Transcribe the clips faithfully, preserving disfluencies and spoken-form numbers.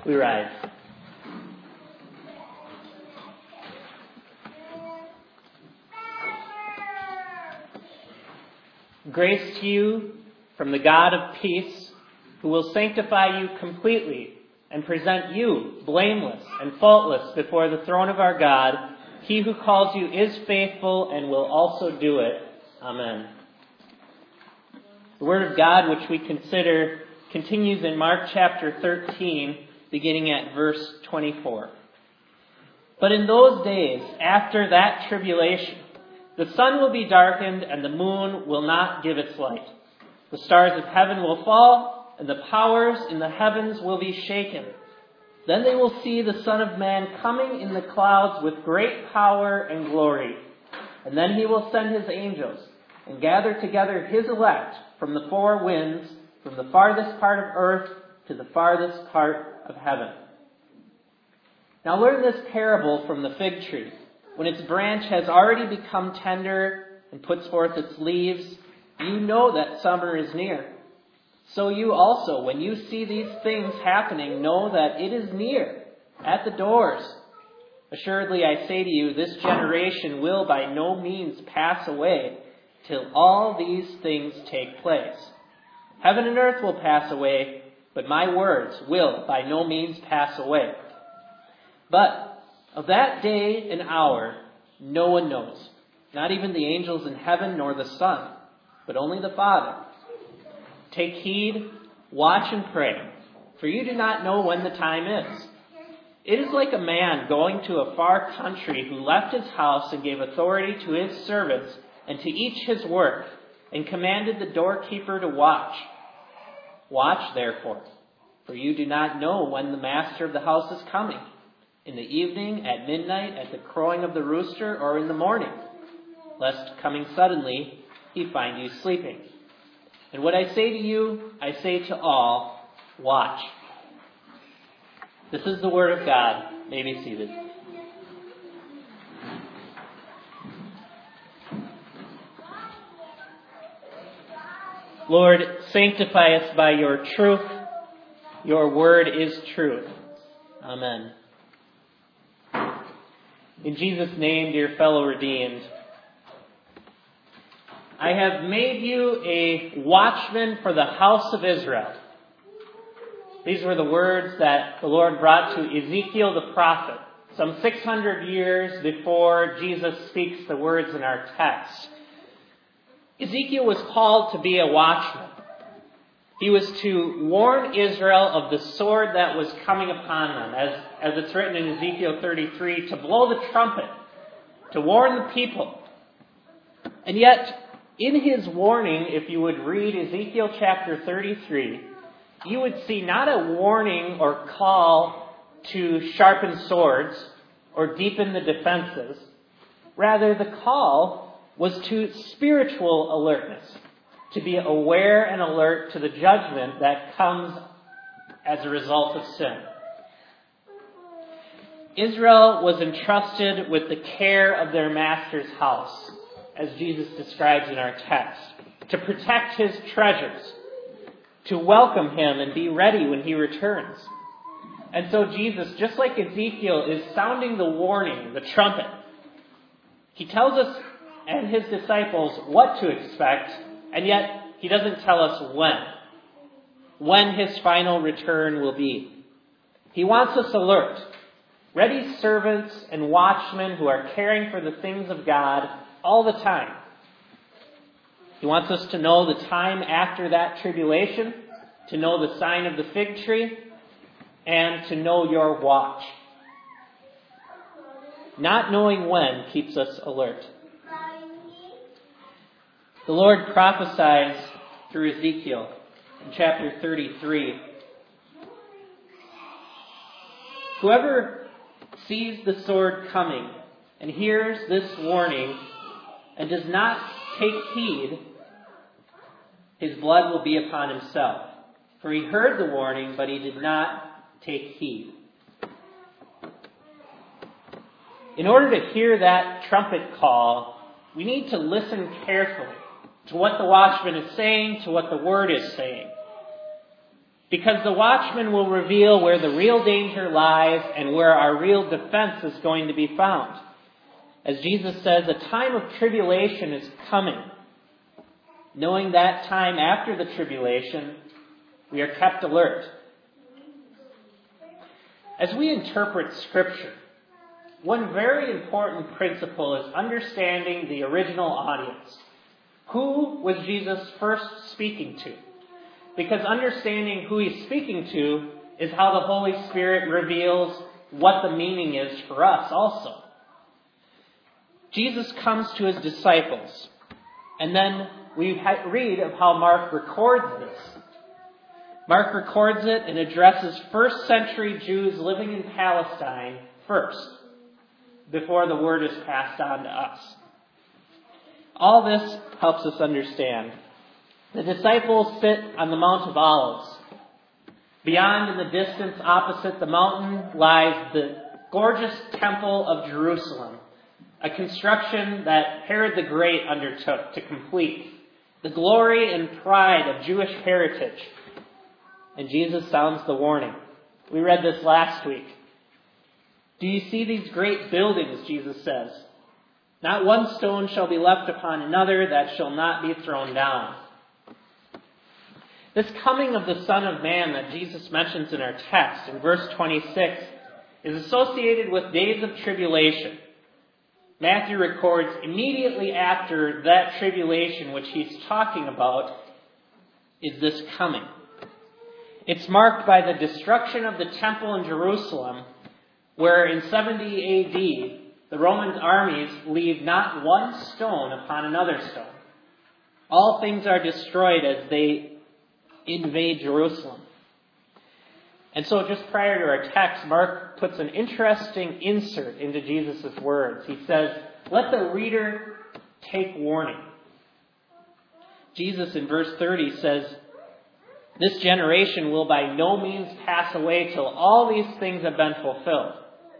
We rise. Grace to you from the God of peace, who will sanctify you completely and present you blameless and faultless before the throne of our God. He who calls you is faithful and will also do it. Amen. The Word of God, which we consider, continues in Mark chapter thirteen, beginning at verse twenty-four. But in those days, after that tribulation, the sun will be darkened and the moon will not give its light. The stars of heaven will fall and the powers in the heavens will be shaken. Then they will see the Son of Man coming in the clouds with great power and glory. And then he will send his angels and gather together his elect from the four winds, from the farthest part of earth to the farthest part of heaven. Now learn this parable from the fig tree. When its branch has already become tender and puts forth its leaves, you know that summer is near. So you also, when you see these things happening, know that it is near, at the doors. Assuredly, I say to you, this generation will by no means pass away till all these things take place. Heaven and earth will pass away, but my words will by no means pass away. But of that day and hour, no one knows, not even the angels in heaven nor the Son, but only the Father. Take heed, watch and pray, for you do not know when the time is. It is like a man going to a far country who left his house and gave authority to his servants and to each his work, and commanded the doorkeeper to watch. Watch, therefore, for you do not know when the master of the house is coming, in the evening, at midnight, at the crowing of the rooster, or in the morning, lest coming suddenly he find you sleeping. And what I say to you, I say to all, watch. This is the word of God. May be seated. Lord, sanctify us by your truth. Your word is truth. Amen. In Jesus' name, dear fellow redeemed, I have made you a watchman for the house of Israel. These were the words that the Lord brought to Ezekiel the prophet, some six hundred years before Jesus speaks the words in our text. Ezekiel was called to be a watchman. He was to warn Israel of the sword that was coming upon them, as, as it's written in Ezekiel thirty-three, to blow the trumpet, to warn the people. And yet, in his warning, if you would read Ezekiel chapter thirty-three, you would see not a warning or call to sharpen swords or deepen the defenses. Rather, the call was to spiritual alertness, to be aware and alert to the judgment that comes as a result of sin. Israel was entrusted with the care of their master's house, as Jesus describes in our text, to protect his treasures, to welcome him and be ready when he returns. And so Jesus, just like Ezekiel, is sounding the warning, the trumpet. He tells us and his disciples what to expect, and yet he doesn't tell us when. When his final return will be. He wants us alert, ready servants and watchmen who are caring for the things of God all the time. He wants us to know the time after that tribulation, to know the sign of the fig tree, and to know your watch. Not knowing when keeps us alert. The Lord prophesies through Ezekiel in chapter thirty-three. Whoever sees the sword coming and hears this warning and does not take heed, his blood will be upon himself. For he heard the warning, but he did not take heed. In order to hear that trumpet call, we need to listen carefully to what the watchman is saying, to what the word is saying. Because the watchman will reveal where the real danger lies and where our real defense is going to be found. As Jesus says, a time of tribulation is coming. Knowing that time after the tribulation, we are kept alert. As we interpret Scripture, one very important principle is understanding the original audience. Who was Jesus first speaking to? Because understanding who he's speaking to is how the Holy Spirit reveals what the meaning is for us also. Jesus comes to his disciples, and then we read of how Mark records this. Mark records it and addresses first century Jews living in Palestine first, before the word is passed on to us. All this helps us understand. The disciples sit on the Mount of Olives. Beyond in the distance, opposite the mountain, lies the gorgeous Temple of Jerusalem, a construction that Herod the Great undertook to complete, the glory and pride of Jewish heritage. And Jesus sounds the warning. We read this last week. Do you see these great buildings, Jesus says? Not one stone shall be left upon another that shall not be thrown down. This coming of the Son of Man that Jesus mentions in our text in verse twenty-six is associated with days of tribulation. Matthew records immediately after that tribulation which he's talking about is this coming. It's marked by the destruction of the temple in Jerusalem, where in seventy A D, the Roman armies leave not one stone upon another stone. All things are destroyed as they invade Jerusalem. And so just prior to our text, Mark puts an interesting insert into Jesus' words. He says, let the reader take warning. Jesus in verse thirty says, this generation will by no means pass away till all these things have been fulfilled.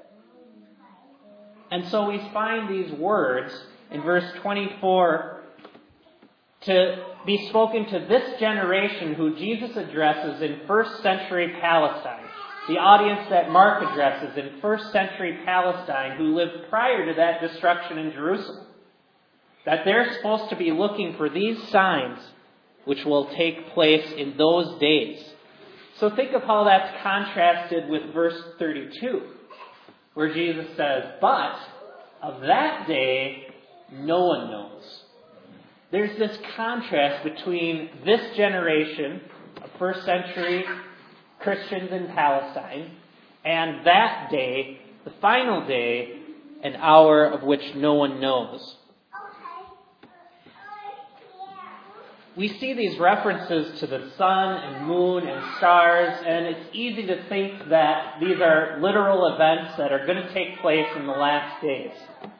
And so we find these words in verse twenty-four to be spoken to this generation who Jesus addresses in first century Palestine. The audience that Mark addresses in first century Palestine who lived prior to that destruction in Jerusalem. That they're supposed to be looking for these signs which will take place in those days. So think of how that's contrasted with verse thirty-two, where Jesus says, but of that day no one knows. There's this contrast between this generation of first century Christians in Palestine and that day, the final day, an hour of which no one knows. We see these references to the sun and moon and stars, and it's easy to think that these are literal events that are going to take place in the last days.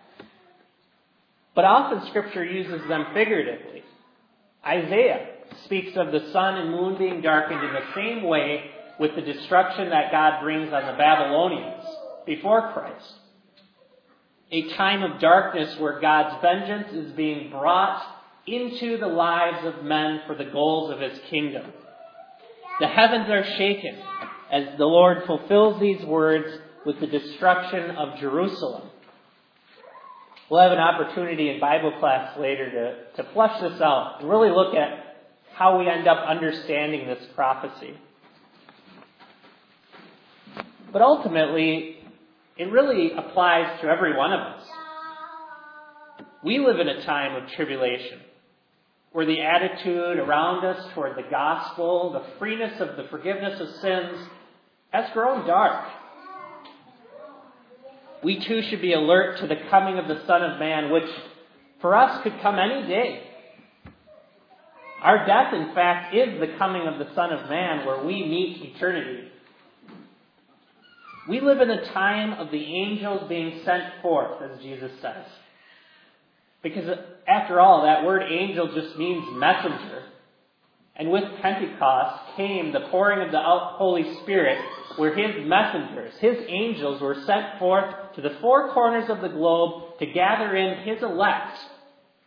But often Scripture uses them figuratively. Isaiah speaks of the sun and moon being darkened in the same way with the destruction that God brings on the Babylonians before Christ. A time of darkness where God's vengeance is being brought into the lives of men for the goals of his kingdom. The heavens are shaken as the Lord fulfills these words with the destruction of Jerusalem. We'll have an opportunity in Bible class later to, to flesh this out and really look at how we end up understanding this prophecy. But ultimately, it really applies to every one of us. We live in a time of tribulation, where the attitude around us toward the gospel, the freeness of the forgiveness of sins, has grown dark. We too should be alert to the coming of the Son of Man, which for us could come any day. Our death, in fact, is the coming of the Son of Man, where we meet eternity. We live in a time of the angels being sent forth, as Jesus says. Because after all, that word angel just means messenger. And with Pentecost came the pouring of the Holy Spirit, where his messengers, his angels, were sent forth to the four corners of the globe to gather in his elect,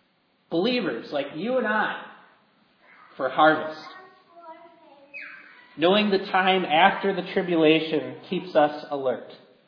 believers like you and I, for harvest. Knowing the time after the tribulation keeps us alert.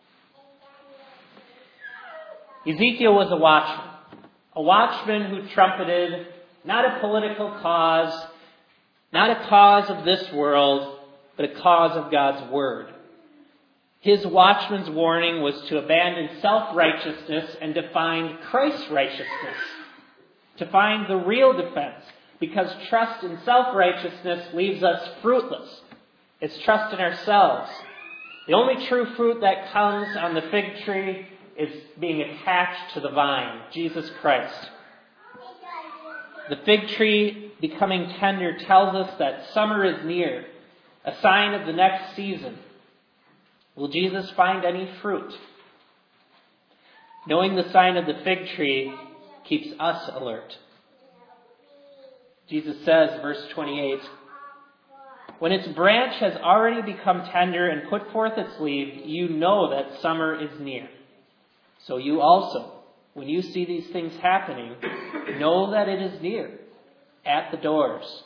Ezekiel was a watchman. A watchman who trumpeted not a political cause, not a cause of this world, but a cause of God's word. His watchman's warning was to abandon self-righteousness and to find Christ's righteousness. To find the real defense. Because trust in self-righteousness leaves us fruitless. It's trust in ourselves. The only true fruit that comes on the fig tree is being attached to the vine, Jesus Christ. The fig tree becoming tender tells us that summer is near, a sign of the next season. Will Jesus find any fruit? Knowing the sign of the fig tree keeps us alert. Jesus says, verse twenty-eight, when its branch has already become tender and put forth its leaf, you know that summer is near. So you also, when you see these things happening, know that it is near, at the doors.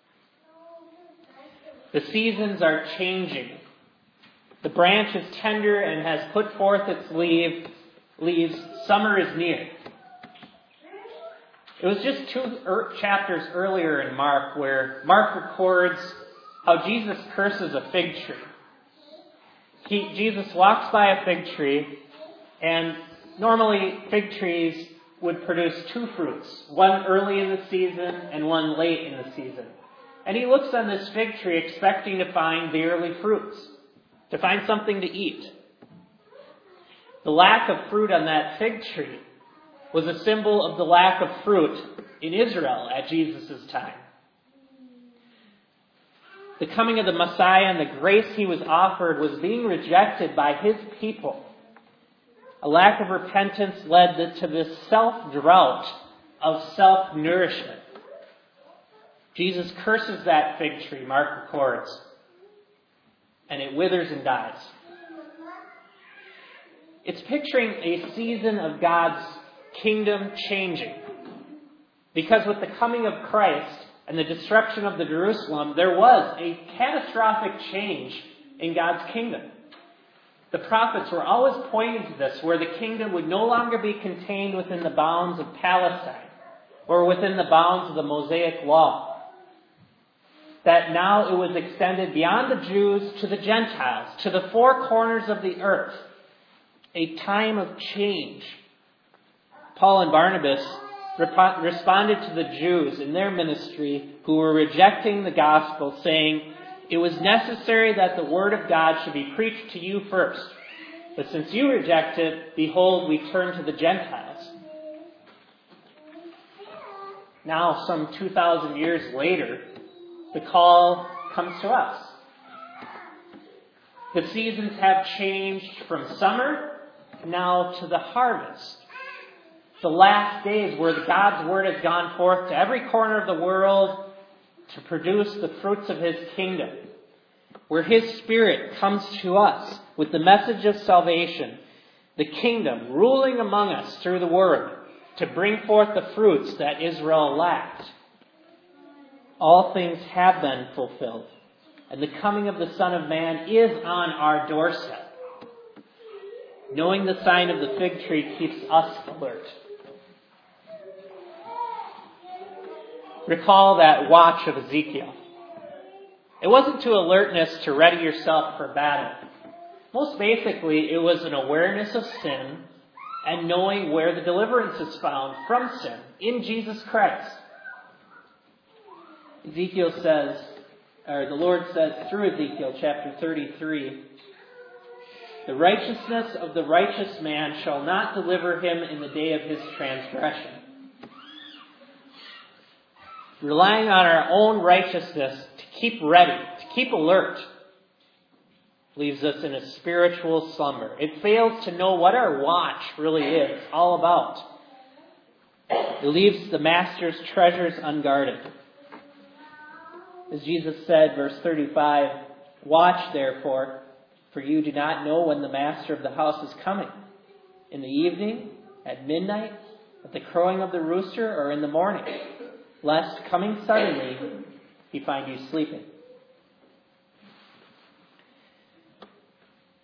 The seasons are changing. The branch is tender and has put forth its leaf, leaves. Summer is near. It was just two er- chapters earlier in Mark where Mark records how Jesus curses a fig tree. He, Jesus walks by a fig tree, and normally fig trees would produce two fruits, one early in the season and one late in the season. And he looks on this fig tree expecting to find the early fruits, to find something to eat. The lack of fruit on that fig tree was a symbol of the lack of fruit in Israel at Jesus' time. The coming of the Messiah and the grace he was offered was being rejected by his people. A lack of repentance led to this self-drought of self-nourishment. Jesus curses that fig tree, Mark records, and it withers and dies. It's picturing a season of God's kingdom changing. Because with the coming of Christ and the destruction of the Jerusalem, there was a catastrophic change in God's kingdom. The prophets were always pointing to this, where the kingdom would no longer be contained within the bounds of Palestine or within the bounds of the Mosaic Law. That now it was extended beyond the Jews to the Gentiles, to the four corners of the earth. A time of change. Paul and Barnabas rep- responded to the Jews in their ministry who were rejecting the gospel, saying, it was necessary that the word of God should be preached to you first. But since you reject it, behold, we turn to the Gentiles. Now, some two thousand years later, the call comes to us. The seasons have changed from summer now to the harvest. The last days where God's word has gone forth to every corner of the world to produce the fruits of his kingdom. Where his Spirit comes to us with the message of salvation. The kingdom ruling among us through the word to bring forth the fruits that Israel lacked. All things have been fulfilled. And the coming of the Son of Man is on our doorstep. Knowing the sign of the fig tree keeps us alert. Recall that watch of Ezekiel. It wasn't to alertness to ready yourself for battle. Most basically, it was an awareness of sin and knowing where the deliverance is found from sin in Jesus Christ. Ezekiel says, or the Lord says through Ezekiel chapter thirty-three, the righteousness of the righteous man shall not deliver him in the day of his transgression. Relying on our own righteousness to keep ready, to keep alert, leaves us in a spiritual slumber. It fails to know what our watch really is all about. It leaves the master's treasures unguarded. As Jesus said, verse thirty-five, watch therefore, for you do not know when the master of the house is coming. In the evening, at midnight, at the crowing of the rooster, or in the morning, lest coming suddenly he find you sleeping.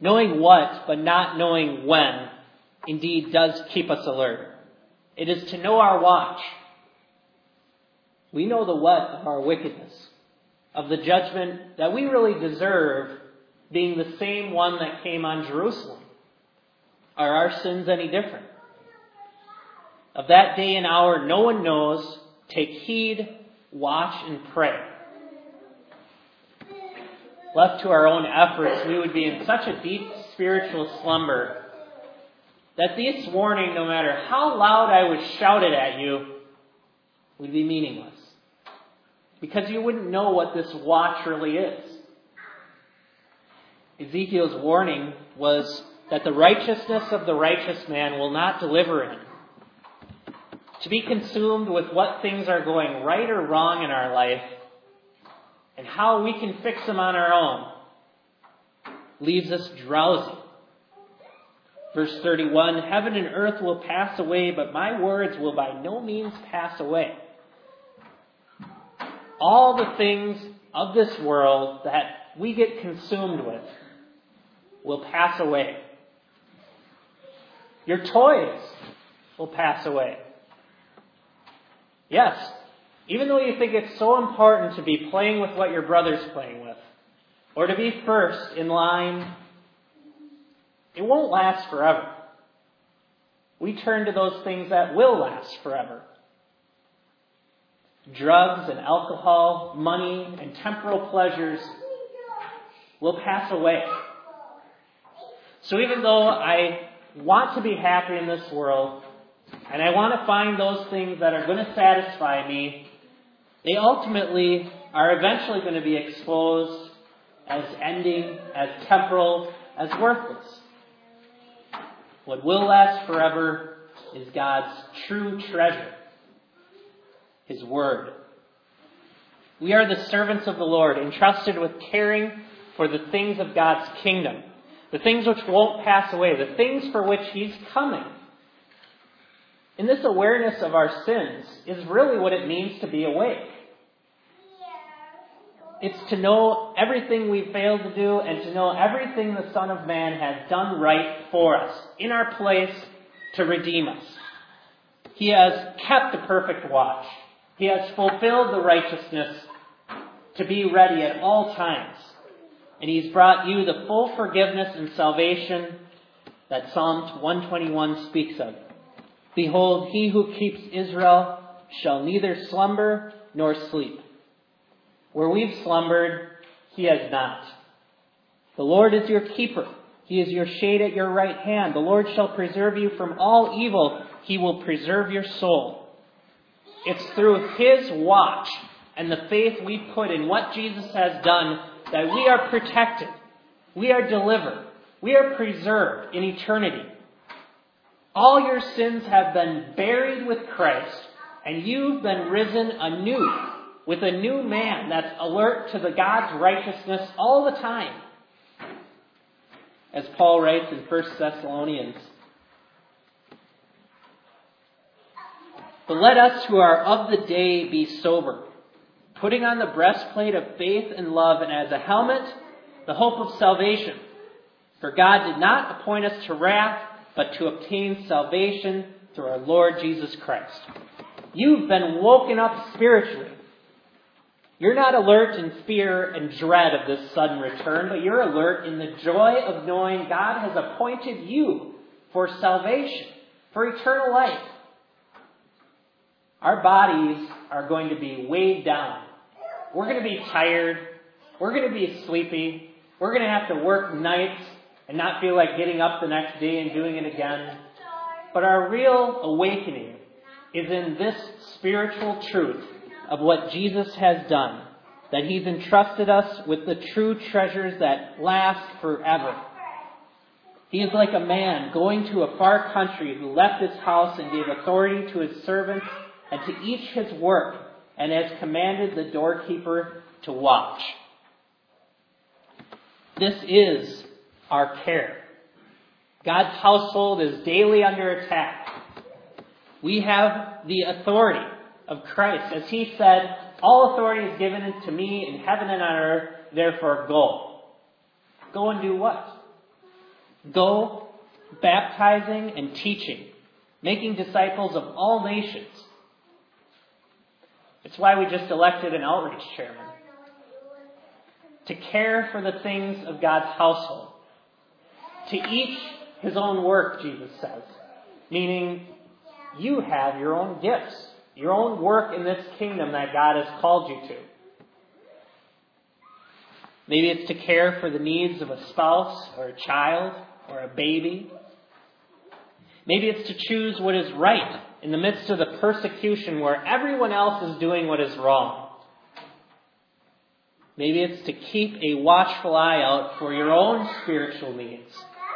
Knowing what, but not knowing when, indeed does keep us alert. It is to know our watch. We know the what of our wickedness, of the judgment that we really deserve being the same one that came on Jerusalem. Are our sins any different? Of that day and hour no one knows. Take heed, watch, and pray. Left to our own efforts, we would be in such a deep spiritual slumber that this warning, no matter how loud I would shout it at you, would be meaningless. Because you wouldn't know what this watch really is. Ezekiel's warning was that the righteousness of the righteous man will not deliver him. To be consumed with what things are going right or wrong in our life and how we can fix them on our own leaves us drowsy. Verse thirty-one, heaven and earth will pass away, but my words will by no means pass away. All the things of this world that we get consumed with will pass away. Your toys will pass away. Yes, even though you think it's so important to be playing with what your brother's playing with, or to be first in line, it won't last forever. We turn to those things that will last forever. Drugs and alcohol, money and temporal pleasures will pass away. So even though I want to be happy in this world, and I want to find those things that are going to satisfy me, they ultimately are eventually going to be exposed as ending, as temporal, as worthless. What will last forever is God's true treasure, His Word. We are the servants of the Lord, entrusted with caring for the things of God's kingdom, the things which won't pass away, the things for which He's coming. And this awareness of our sins is really what it means to be awake. It's to know everything we failed to do and to know everything the Son of Man has done right for us, in our place, to redeem us. He has kept the perfect watch. He has fulfilled the righteousness to be ready at all times. And He's brought you the full forgiveness and salvation that Psalm one twenty-one speaks of. Behold, He who keeps Israel shall neither slumber nor sleep. Where we've slumbered, He has not. The Lord is your keeper. He is your shade at your right hand. The Lord shall preserve you from all evil. He will preserve your soul. It's through His watch and the faith we put in what Jesus has done that we are protected. We are delivered. We are preserved in eternity. All your sins have been buried with Christ, and you've been risen anew with a new man that's alert to the God's righteousness all the time. As Paul writes in First Thessalonians, but let us who are of the day be sober, putting on the breastplate of faith and love, and as a helmet, the hope of salvation. For God did not appoint us to wrath, but to obtain salvation through our Lord Jesus Christ. You've been woken up spiritually. You're not alert in fear and dread of this sudden return, but you're alert in the joy of knowing God has appointed you for salvation, for eternal life. Our bodies are going to be weighed down. We're going to be tired. We're going to be sleepy. We're going to have to work nights and not feel like getting up the next day and doing it again. But our real awakening is in this spiritual truth of what Jesus has done, that He's entrusted us with the true treasures that last forever. He is like a man going to a far country who left his house and gave authority to his servants and to each his work, and has commanded the doorkeeper to watch. This is our care. God's household is daily under attack. We have the authority of Christ. As He said, all authority is given to me in heaven and on earth, therefore go. Go and do what? Go, baptizing and teaching, making disciples of all nations. It's why we just elected an outreach chairman. To care for the things of God's household. To each his own work, Jesus says. Meaning, you have your own gifts, your own work in this kingdom that God has called you to. Maybe it's to care for the needs of a spouse or a child or a baby. Maybe it's to choose what is right in the midst of the persecution where everyone else is doing what is wrong. Maybe it's to keep a watchful eye out for your own spiritual needs.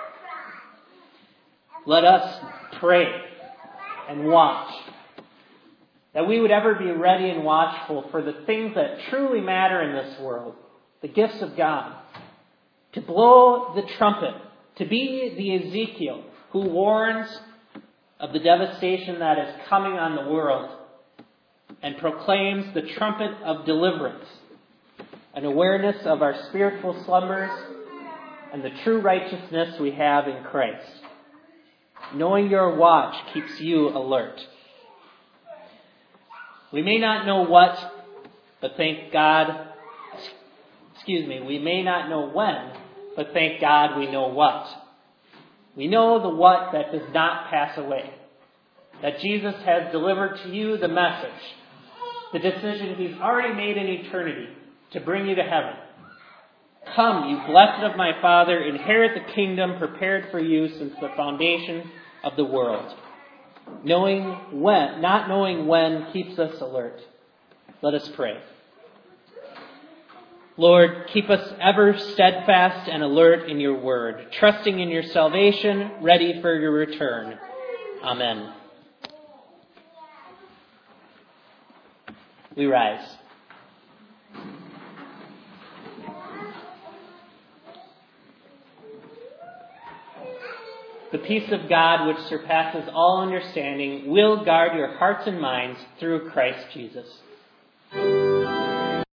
Let us pray and watch, that we would ever be ready and watchful for the things that truly matter in this world, the gifts of God, to blow the trumpet, to be the Ezekiel who warns of the devastation that is coming on the world and proclaims the trumpet of deliverance, an awareness of our spiritual slumbers and the true righteousness we have in Christ. Knowing your watch keeps you alert. We may not know what, but thank God, excuse me, we may not know when, but thank God we know what. We know the what that does not pass away. That Jesus has delivered to you the message, the decision he's already made in eternity to bring you to heaven. Come, you blessed of my Father, inherit the kingdom prepared for you since the foundation of the world. Knowing when, not knowing when keeps us alert. Let us pray. Lord, keep us ever steadfast and alert in your word, trusting in your salvation, ready for your return. Amen. We rise. The peace of God, which surpasses all understanding, will guard your hearts and minds through Christ Jesus.